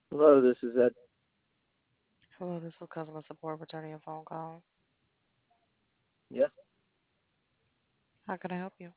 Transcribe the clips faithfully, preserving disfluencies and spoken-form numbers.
Hello, this is Ed. Hello, this is customer support returning your phone call. Yes. How can I help you?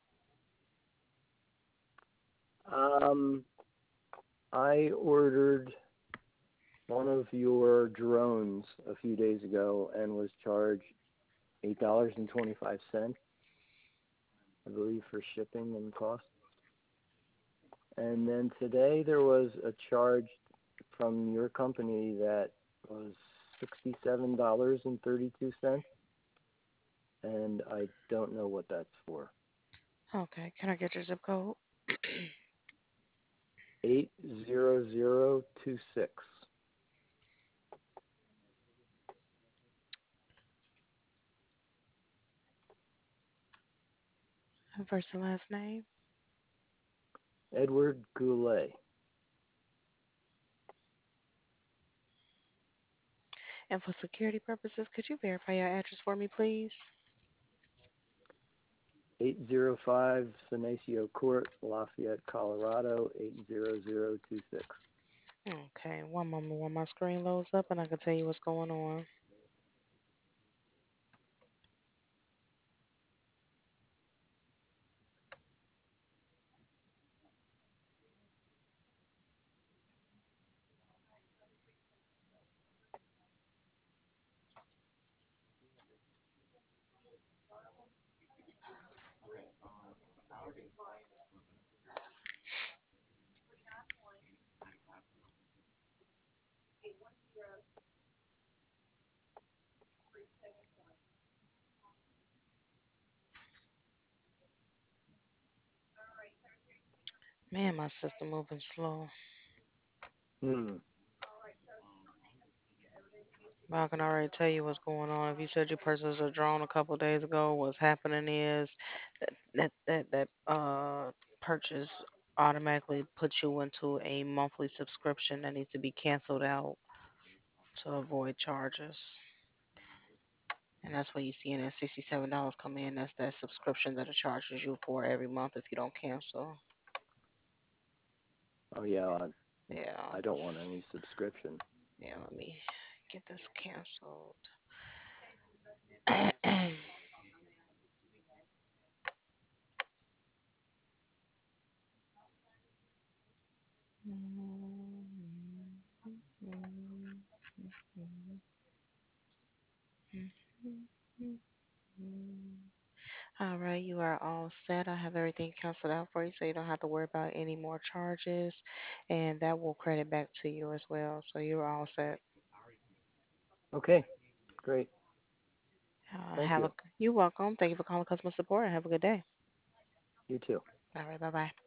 Um, I ordered one of your drones a few days ago and was charged eight dollars and twenty-five cents, I believe, for shipping and costs. And then today there was a charge from your company that was sixty-seven dollars and thirty-two cents, and I don't know what that's for. Okay, can I get your zip code? eight zero zero two six. And first and last name. Edward Goulet. And for security purposes, could you verify your address for me, please? eight oh five Senecio Court, Lafayette, Colorado, eight zero zero two six. Okay, one moment while my screen loads up and I can tell you what's going on. Man, my system moving slow. Hmm. But I can already tell you what's going on. If you said you purchased a drone a couple days ago, what's happening is that that that, that uh purchase automatically puts you into a monthly subscription that needs to be canceled out to avoid charges. And that's why you see that sixty-seven dollars come in. That's that subscription that it charges you for every month if you don't cancel. Oh, yeah, I, Yeah, I don't want any subscription. yeah. Let me get this canceled. All right, you are all set. I have everything canceled out for you, so you don't have to worry about any more charges, and that will credit back to you as well. So you're all set. Okay, great. Uh, Thank have a you. you're welcome. Thank you for calling customer support, and have a good day. You too. All right, bye bye.